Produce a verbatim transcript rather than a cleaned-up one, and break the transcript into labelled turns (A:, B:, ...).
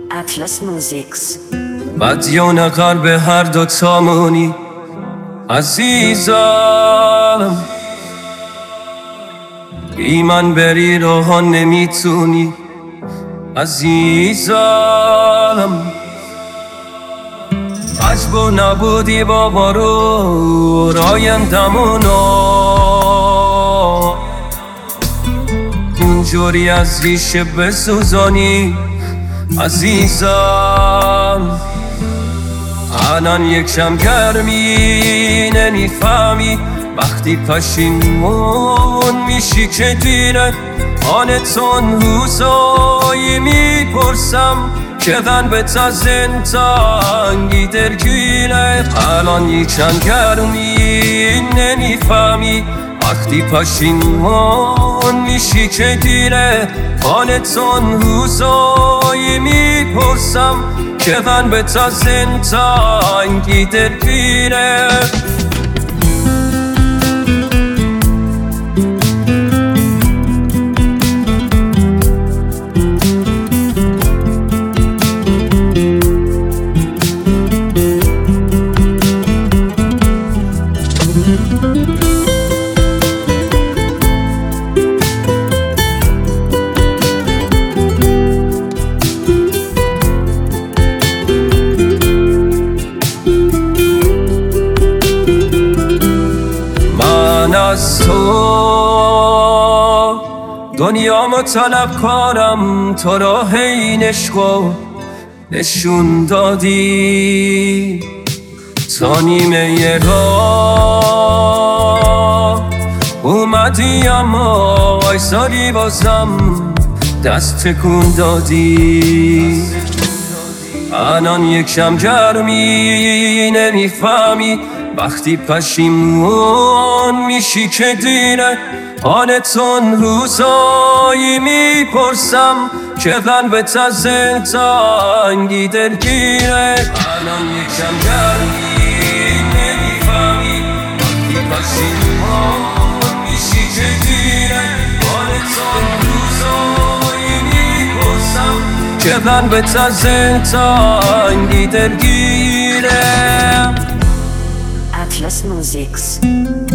A: Atlas Musics.
B: مدیون قلب هر دو تامونی عزیزم، بی من بری راه نمیتونی عزیزم. عجب نبودی بابا رو رایندمونو اونجوری از ریشه بسوزانی عزیزم. الان یکم گرمی نمیفهمی وقتی پشیمون میشی که دیره آنتون روزایی میپرسم که قلبت از زنتانگی درگیره. الان یکم گرمی نمیفهمی وقتی پشیمون میشی که دیره آنتون روزایی میپرسم که قلبت از زنتانگی درگیره. از تو دنیامو طلب کارم، تو راه این عشقو نشون دادی. تا نیمه راه اومدی اما وایسادی بازم دست تکون دادی. الان یکم گرمی نمیفهمی وقتی پشیمون میشی که دیره آنتون روزایی میپرسم که قلبت از زنتانگی درگیره. الان یکم گرمی نمیفهمی وقتی پشیمون میشی که دیره آنتون روزایی میپرسم که قلبت از زنتانگی درگیره.
A: Atlas Musics.